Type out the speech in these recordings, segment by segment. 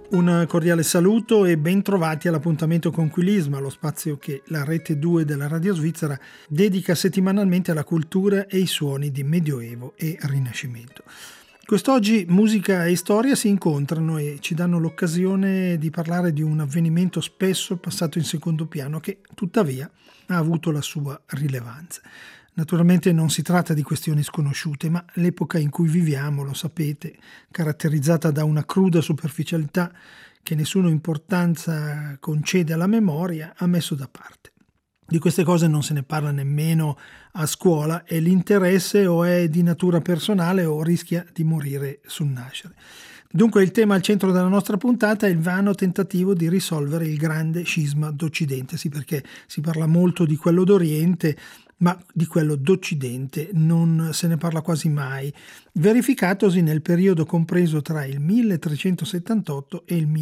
Un cordiale saluto e ben trovati all'appuntamento con Quilisma, lo spazio che la Rete 2 della Radio Svizzera dedica settimanalmente alla cultura e ai suoni di Medioevo e Rinascimento. Quest'oggi musica e storia si incontrano e ci danno l'occasione di parlare di un avvenimento spesso passato in secondo piano che tuttavia ha avuto la sua rilevanza. Naturalmente non si tratta di questioni sconosciute, ma l'epoca in cui viviamo, lo sapete, caratterizzata da una cruda superficialità che nessuna importanza concede alla memoria, ha messo da parte. Di queste cose non se ne parla nemmeno a scuola e l'interesse o è di natura personale o rischia di morire sul nascere. Dunque il tema al centro della nostra puntata è il vano tentativo di risolvere il grande scisma d'Occidente, sì, perché si parla molto di quello d'Oriente, ma di quello d'Occidente non se ne parla quasi mai, verificatosi nel periodo compreso tra il 1378 e il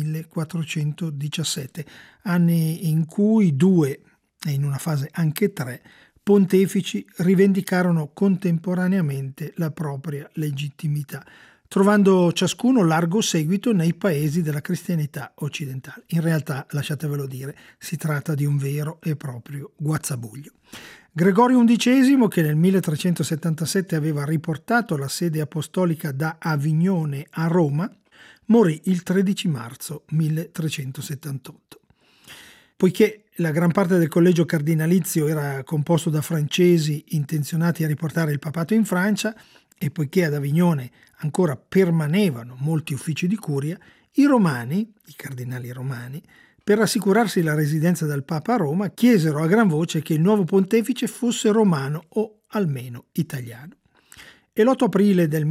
1417, anni in cui due, e in una fase anche tre, pontefici rivendicarono contemporaneamente la propria legittimità, trovando ciascuno largo seguito nei paesi della cristianità occidentale. In realtà, lasciatevelo dire, si tratta di un vero e proprio guazzabuglio. Gregorio XI, che nel 1377 aveva riportato la sede apostolica da Avignone a Roma, morì il 13 marzo 1378. Poiché la gran parte del collegio cardinalizio era composto da francesi intenzionati a riportare il papato in Francia e poiché ad Avignone ancora permanevano molti uffici di curia, i romani, i cardinali romani, per assicurarsi la residenza del Papa a Roma, chiesero a gran voce che il nuovo pontefice fosse romano o almeno italiano. E l'8 aprile del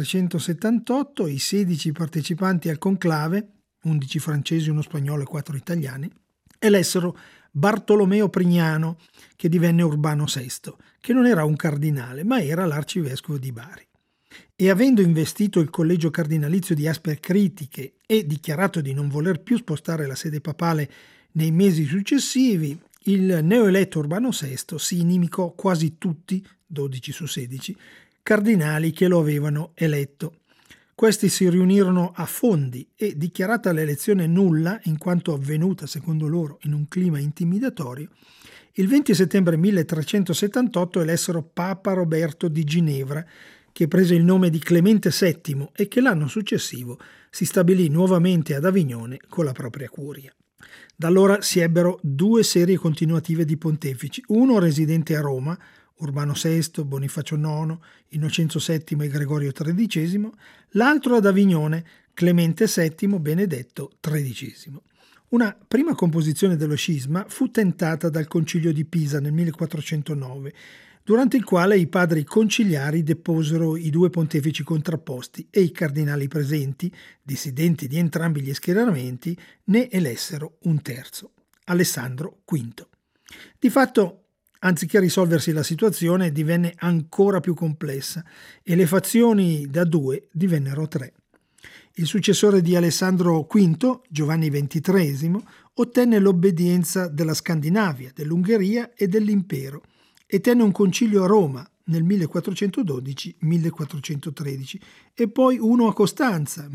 1378 i 16 partecipanti al conclave, 11 francesi, uno spagnolo e 4 italiani, elessero Bartolomeo Prignano, che divenne Urbano VI, che non era un cardinale, ma era l'arcivescovo di Bari. E avendo investito il collegio cardinalizio di aspre critiche e dichiarato di non voler più spostare la sede papale nei mesi successivi, il neoeletto Urbano VI si inimicò quasi tutti, 12 su 16, cardinali che lo avevano eletto. Questi si riunirono a Fondi e, dichiarata l'elezione nulla, in quanto avvenuta, secondo loro, in un clima intimidatorio, il 20 settembre 1378 elessero Papa Roberto di Ginevra, che prese il nome di Clemente VII e che l'anno successivo si stabilì nuovamente ad Avignone con la propria curia. Da allora si ebbero due serie continuative di pontefici, uno residente a Roma, Urbano VI, Bonifacio IX, Innocenzo VII e Gregorio XIII, l'altro ad Avignone, Clemente VII, Benedetto XIII. Una prima composizione dello scisma fu tentata dal Concilio di Pisa nel 1409, durante il quale i padri conciliari deposero i due pontefici contrapposti e i cardinali presenti, dissidenti di entrambi gli schieramenti, ne elessero un terzo, Alessandro V. Di fatto, anziché risolversi la situazione, divenne ancora più complessa e le fazioni da due divennero tre. Il successore di Alessandro V, Giovanni XXIII, ottenne l'obbedienza della Scandinavia, dell'Ungheria e dell'impero e tenne un concilio a Roma nel 1412-1413 e poi uno a Costanza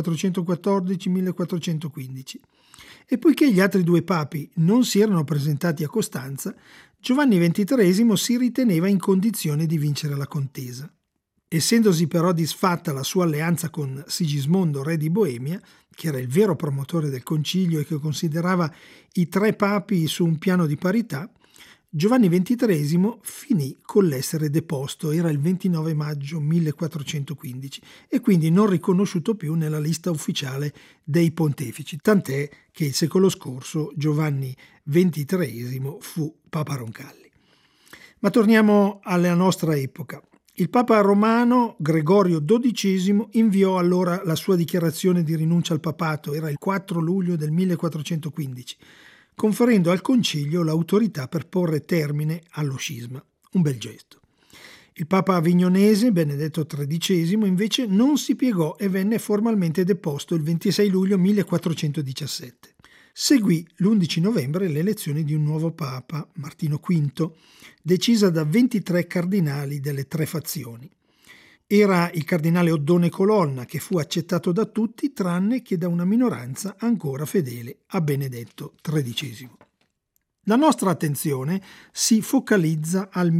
1414-1415. E poiché gli altri due papi non si erano presentati a Costanza, Giovanni XXIII si riteneva in condizione di vincere la contesa. Essendosi però disfatta la sua alleanza con Sigismondo, re di Boemia, che era il vero promotore del concilio e che considerava i tre papi su un piano di parità, Giovanni XXIII finì con l'essere deposto, era il 29 maggio 1415, e quindi non riconosciuto più nella lista ufficiale dei pontefici, tant'è che il secolo scorso Giovanni XXIII fu Papa Roncalli. Ma torniamo alla nostra epoca. Il Papa romano Gregorio XII inviò allora la sua dichiarazione di rinuncia al papato, era il 4 luglio del 1415, conferendo al concilio l'autorità per porre termine allo scisma. Un bel gesto. Il Papa avignonese Benedetto XIII invece non si piegò e venne formalmente deposto il 26 luglio 1417. Seguì l'11 novembre l'elezione di un nuovo Papa, Martino V, decisa da 23 cardinali delle tre fazioni. Era il cardinale Oddone Colonna, che fu accettato da tutti tranne che da una minoranza ancora fedele a Benedetto XIII. La nostra attenzione si focalizza al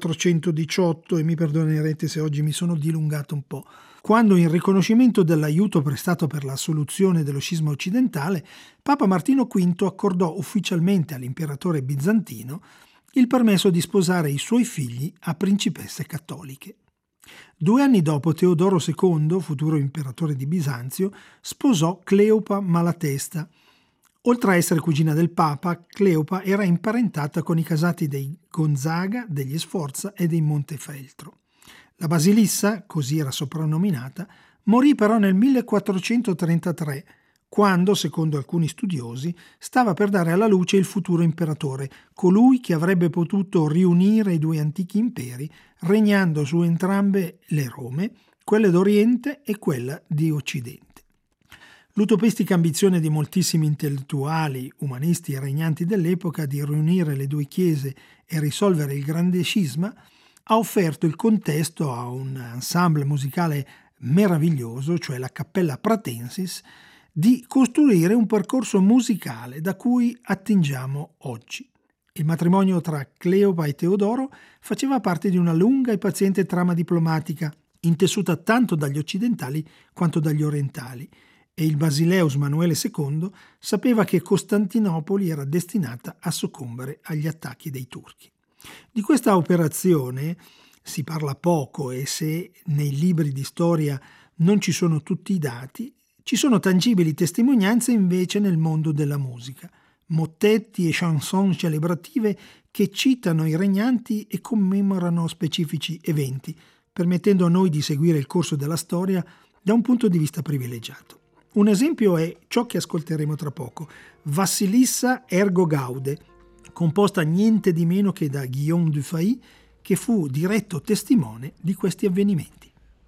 1418 e mi perdonerete se oggi mi sono dilungato un po', quando in riconoscimento dell'aiuto prestato per la soluzione dello scisma occidentale, Papa Martino V accordò ufficialmente all'imperatore bizantino il permesso di sposare i suoi figli a principesse cattoliche. 2 anni dopo, Teodoro II, futuro imperatore di Bisanzio, sposò Cleopa Malatesta. Oltre a essere cugina del Papa, Cleopa era imparentata con i casati dei Gonzaga, degli Sforza e dei Montefeltro. La Basilissa, così era soprannominata, morì però nel 1433, quando, secondo alcuni studiosi, stava per dare alla luce il futuro imperatore, colui che avrebbe potuto riunire i 2 antichi imperi, regnando su entrambe le Rome, quella d'Oriente e quella di Occidente. L'utopistica ambizione di moltissimi intellettuali, umanisti e regnanti dell'epoca di riunire le 2 chiese e risolvere il grande scisma ha offerto il contesto a un ensemble musicale meraviglioso, cioè la Cappella Pratensis, di costruire un percorso musicale da cui attingiamo oggi. Il matrimonio tra Cleopa e Teodoro faceva parte di una lunga e paziente trama diplomatica, intessuta tanto dagli occidentali quanto dagli orientali, e il Basileus Manuele II sapeva che Costantinopoli era destinata a soccombere agli attacchi dei turchi. Di questa operazione si parla poco e se nei libri di storia non ci sono tutti i dati, ci sono tangibili testimonianze invece nel mondo della musica, mottetti e chanson celebrative che citano i regnanti e commemorano specifici eventi, permettendo a noi di seguire il corso della storia da un punto di vista privilegiato. Un esempio è ciò che ascolteremo tra poco, Vassilissa Ergo Gaude, composta niente di meno che da Guillaume Dufay, che fu diretto testimone di questi avvenimenti.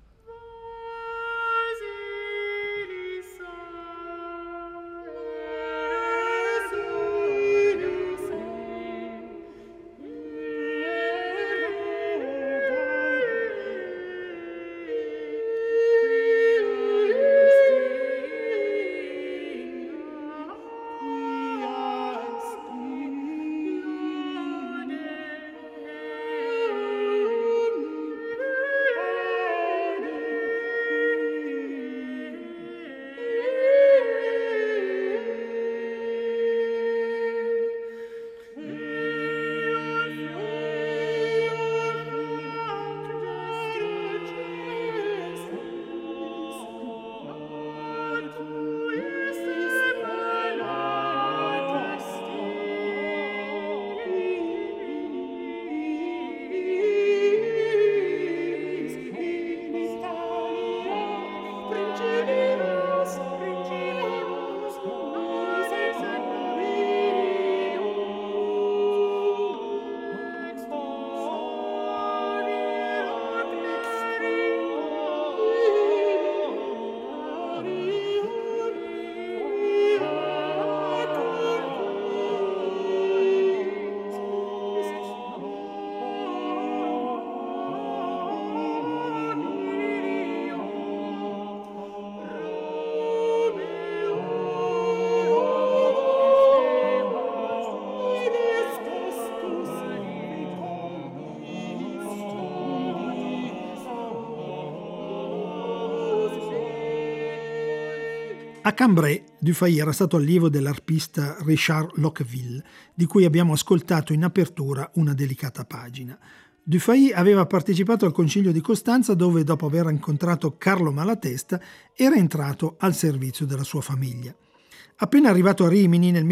A Cambrai, Dufay era stato allievo dell'arpista Richard Lockville, di cui abbiamo ascoltato in apertura una delicata pagina. Dufay aveva partecipato al Concilio di Costanza dove, dopo aver incontrato Carlo Malatesta, era entrato al servizio della sua famiglia. Appena arrivato a Rimini nel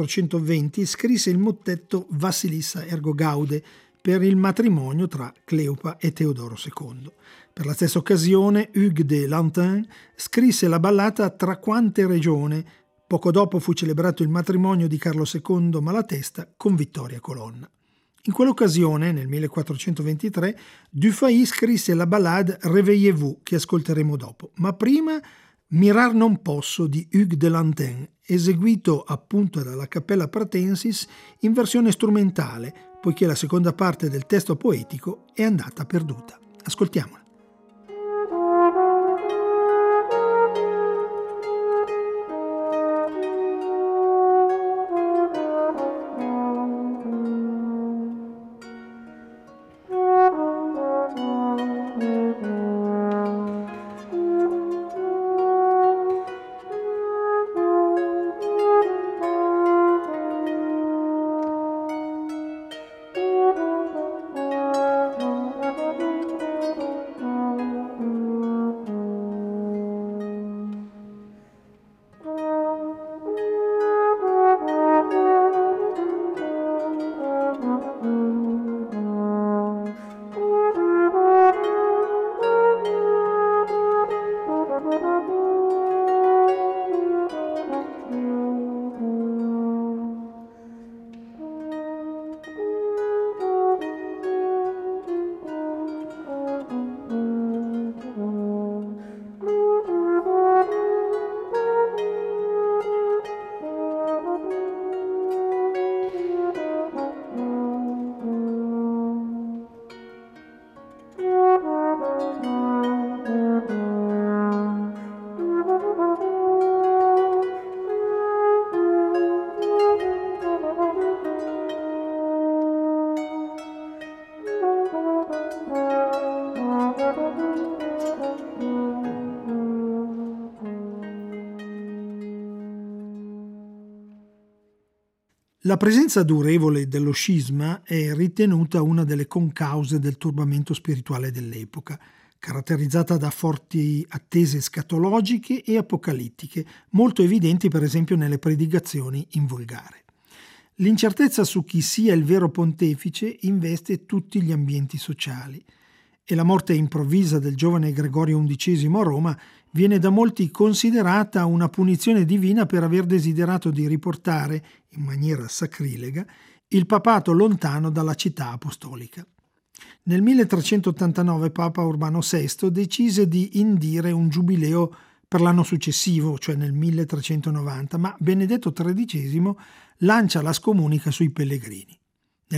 1420 scrisse il mottetto Vassilissa Ergo Gaude per il matrimonio tra Cleopa e Teodoro II. Per la stessa occasione Hugues de Lantin scrisse la ballata Tra quante regione. Poco dopo fu celebrato il matrimonio di Carlo II Malatesta con Vittoria Colonna. In quell'occasione, nel 1423, Dufay scrisse la ballade Réveillez-vous, che ascolteremo dopo, ma prima Mirar non posso di Hugues de Lantin, eseguito appunto dalla Cappella Pratensis in versione strumentale, poiché la seconda parte del testo poetico è andata perduta. Ascoltiamola. La presenza durevole dello scisma è ritenuta una delle concause del turbamento spirituale dell'epoca, caratterizzata da forti attese escatologiche e apocalittiche, molto evidenti per esempio nelle predicazioni in volgare. L'incertezza su chi sia il vero pontefice investe tutti gli ambienti sociali e la morte improvvisa del giovane Gregorio XI a Roma viene da molti considerata una punizione divina per aver desiderato di riportare, in maniera sacrilega, il papato lontano dalla città apostolica. Nel 1389 Papa Urbano VI decise di indire un giubileo per l'anno successivo, cioè nel 1390, ma Benedetto XIII lancia la scomunica sui pellegrini. Nel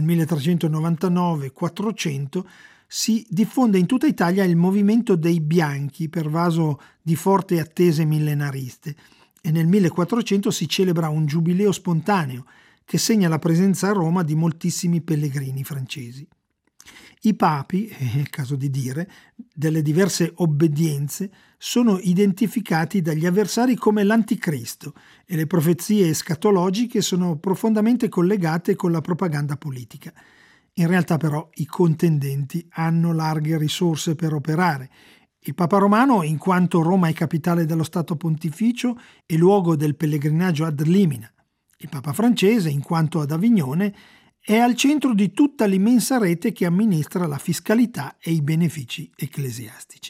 1399-400 si diffonde in tutta Italia il movimento dei Bianchi, pervaso di forti attese millenariste, e nel 1400 si celebra un giubileo spontaneo che segna la presenza a Roma di moltissimi pellegrini francesi. I papi, è il caso di dire, delle diverse obbedienze sono identificati dagli avversari come l'anticristo e le profezie escatologiche sono profondamente collegate con la propaganda politica. In realtà però i contendenti hanno larghe risorse per operare. Il Papa Romano, in quanto Roma è capitale dello Stato Pontificio e luogo del pellegrinaggio ad limina. Il Papa francese, in quanto ad Avignone, è al centro di tutta l'immensa rete che amministra la fiscalità e i benefici ecclesiastici.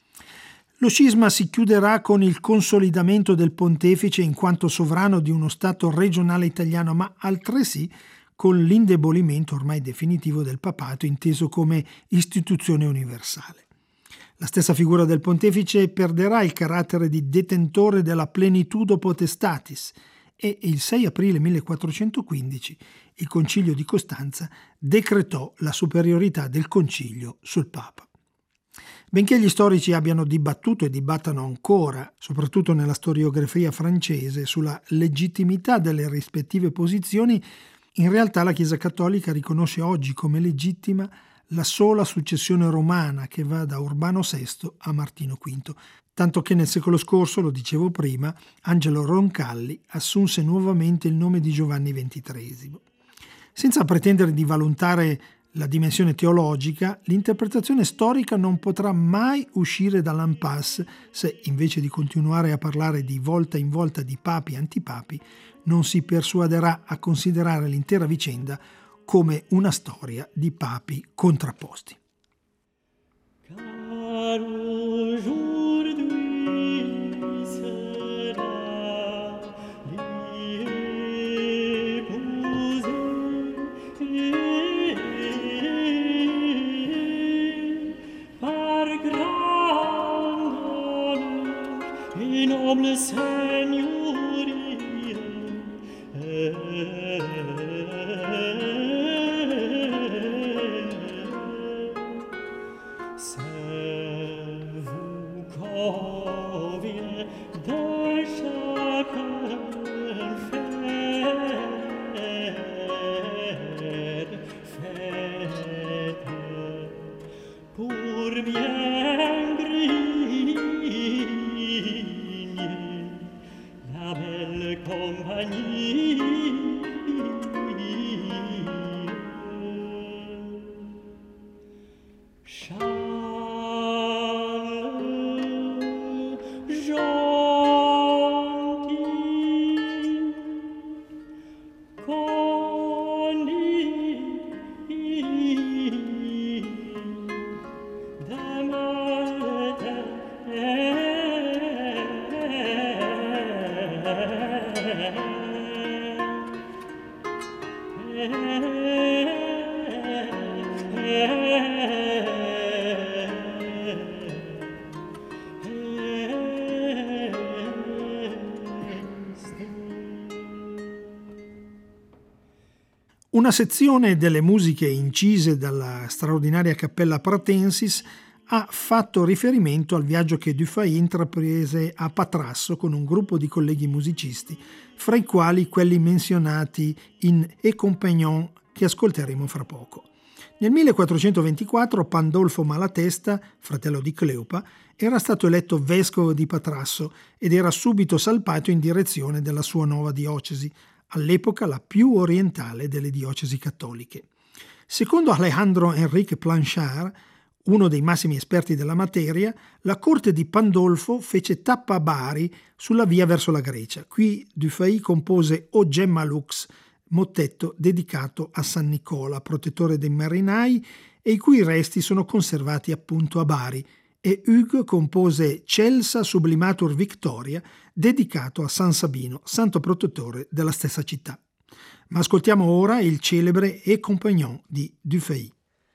Lo scisma si chiuderà con il consolidamento del pontefice in quanto sovrano di uno Stato regionale italiano, ma altresì con l'indebolimento ormai definitivo del papato inteso come istituzione universale. La stessa figura del pontefice perderà il carattere di detentore della plenitudo potestatis e il 6 aprile 1415 il Concilio di Costanza decretò la superiorità del Concilio sul Papa. Benché gli storici abbiano dibattuto e dibattano ancora, soprattutto nella storiografia francese, sulla legittimità delle rispettive posizioni, in realtà la Chiesa Cattolica riconosce oggi come legittima la sola successione romana che va da Urbano VI a Martino V, tanto che nel secolo scorso, lo dicevo prima, Angelo Roncalli assunse nuovamente il nome di Giovanni XXIII. Senza pretendere di valutare la dimensione teologica, l'interpretazione storica non potrà mai uscire dall'impasse se, invece di continuare a parlare di volta in volta di papi e antipapi, non si persuaderà a considerare l'intera vicenda come una storia di papi contrapposti. Una sezione delle musiche incise dalla straordinaria Cappella Pratensis ha fatto riferimento al viaggio che Dufay intraprese a Patrasso con un gruppo di colleghi musicisti, fra i quali quelli menzionati in E Compagnon che ascolteremo fra poco. Nel 1424 Pandolfo Malatesta, fratello di Cleopa, era stato eletto vescovo di Patrasso ed era subito salpato in direzione della sua nuova diocesi, all'epoca la più orientale delle diocesi cattoliche. Secondo Alejandro Enrique Planchard, uno dei massimi esperti della materia, la corte di Pandolfo fece tappa a Bari sulla via verso la Grecia. Qui Dufay compose O Gemma Lux, mottetto dedicato a San Nicola, protettore dei marinai, e i cui resti sono conservati appunto a Bari, e Hugues compose Celsa Sublimatur Victoria, dedicato a San Sabino, santo protettore della stessa città. Ma ascoltiamo ora il celebre E Compagnon di Dufay.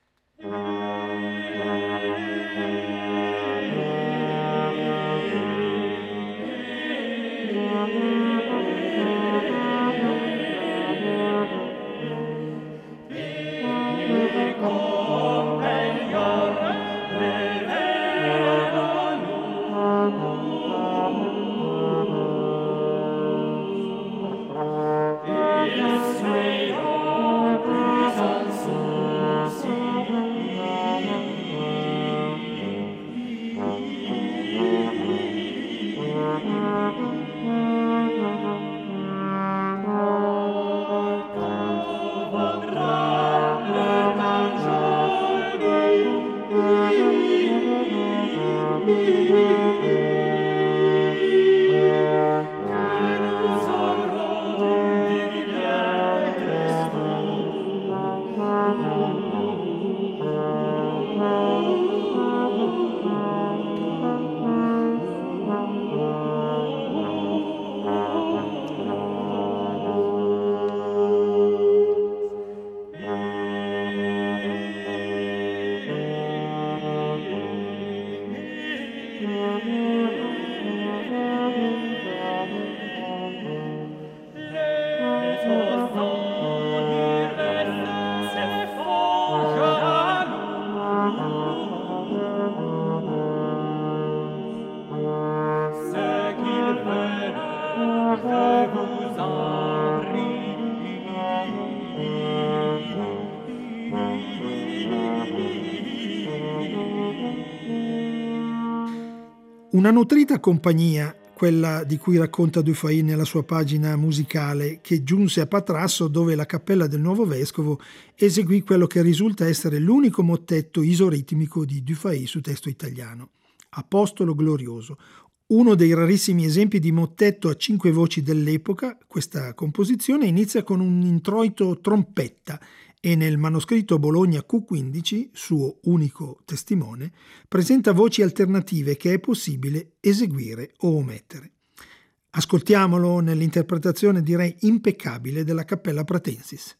Una nutrita compagnia, quella di cui racconta Dufay nella sua pagina musicale, che giunse a Patrasso, dove la cappella del nuovo vescovo eseguì quello che risulta essere l'unico mottetto isoritmico di Dufay su testo italiano, Apostolo Glorioso, uno dei rarissimi esempi di mottetto a 5 voci dell'epoca. Questa composizione inizia con un introito trompetta e nel manoscritto Bologna Q15, suo unico testimone, presenta voci alternative che è possibile eseguire o omettere. Ascoltiamolo nell'interpretazione, direi, impeccabile della Cappella Pratensis.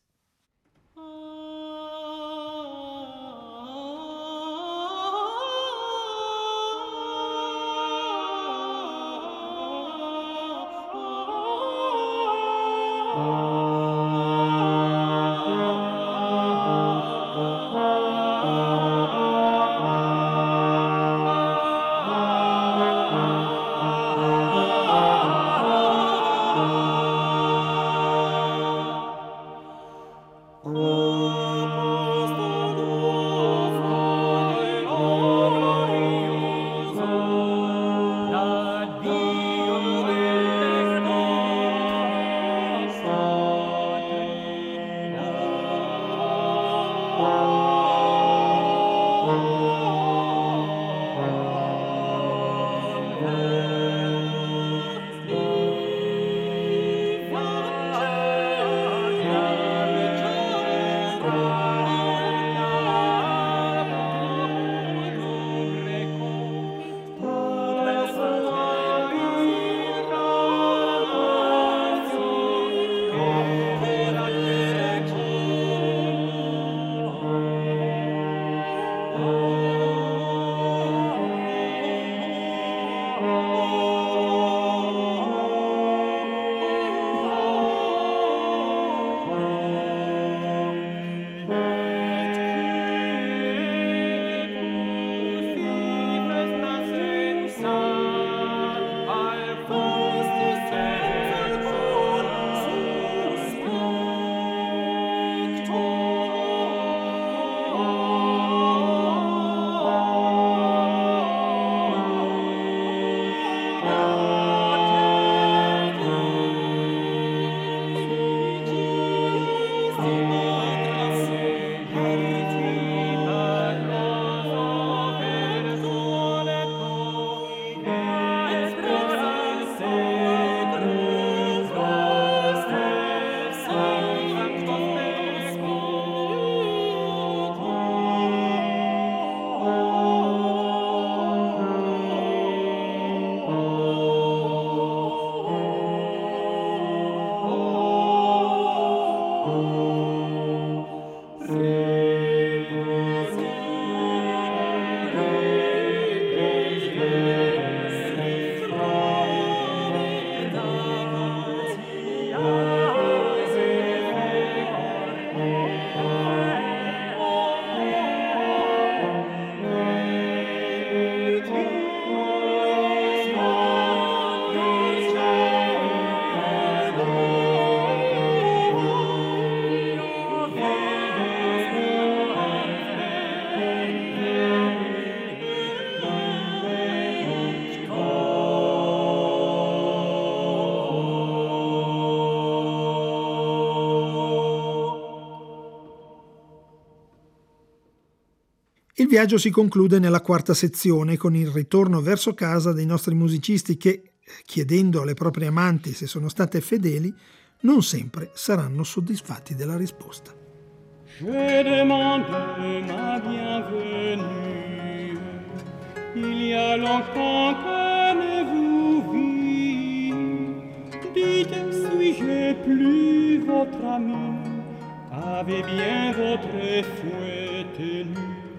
Il viaggio si conclude nella quarta sezione con il ritorno verso casa dei nostri musicisti che, chiedendo alle proprie amanti se sono state fedeli, non sempre saranno soddisfatti della risposta. Je demande ma bienvenue. Il y a longtemps que ne vous vis. Dites, suis-je plus votre ami? Avez bien votre fouet tenu.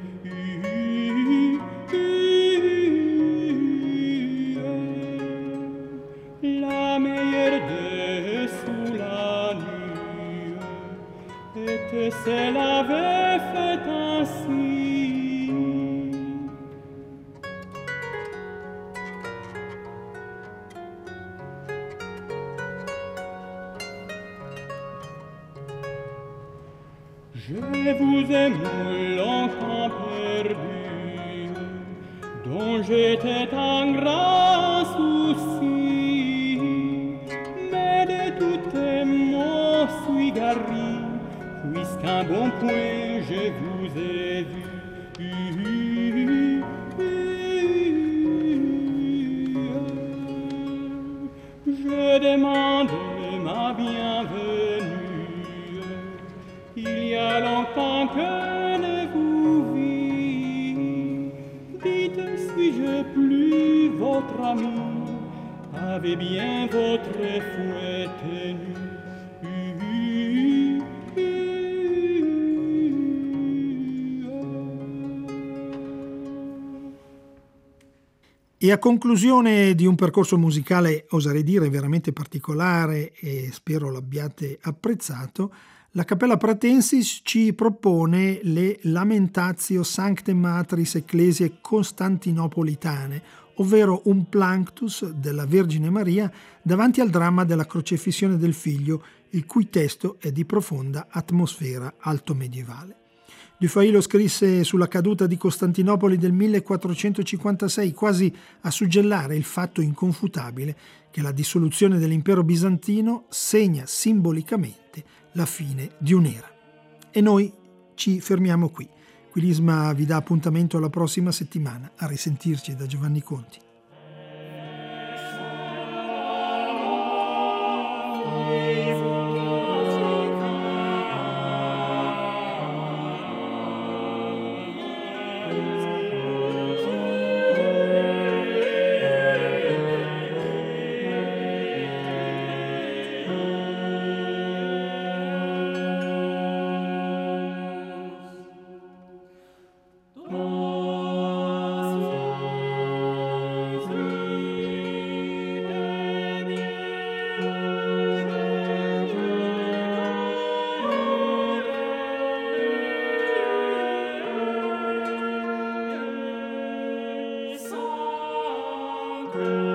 La meilleure de sous la nuit était celle avait fait ainsi. Je vous aime longtemps perdu, dont j'étais en grand souci, mais de tout m'en suis garri, puisqu'un bon point je vous ai vu. Je demande ma bienvenue. Il y a longtemps que ne vous vis. Dites, suis-je plus votre ami? Avez bien votre fouet tenu. E a conclusione di un percorso musicale, oserei dire, veramente particolare e spero l'abbiate apprezzato, la Cappella Pratensis ci propone le Lamentatio Sancte Matris Ecclesiae Costantinopolitane, ovvero un planctus della Vergine Maria davanti al dramma della crocefissione del Figlio, il cui testo è di profonda atmosfera altomedievale. Dufay lo scrisse sulla caduta di Costantinopoli del 1456, quasi a suggellare il fatto inconfutabile che la dissoluzione dell'impero bizantino segna simbolicamente la fine di un'era. E noi ci fermiamo qui. Quilisma vi dà appuntamento alla prossima settimana. A risentirci da Giovanni Conti. Thank you.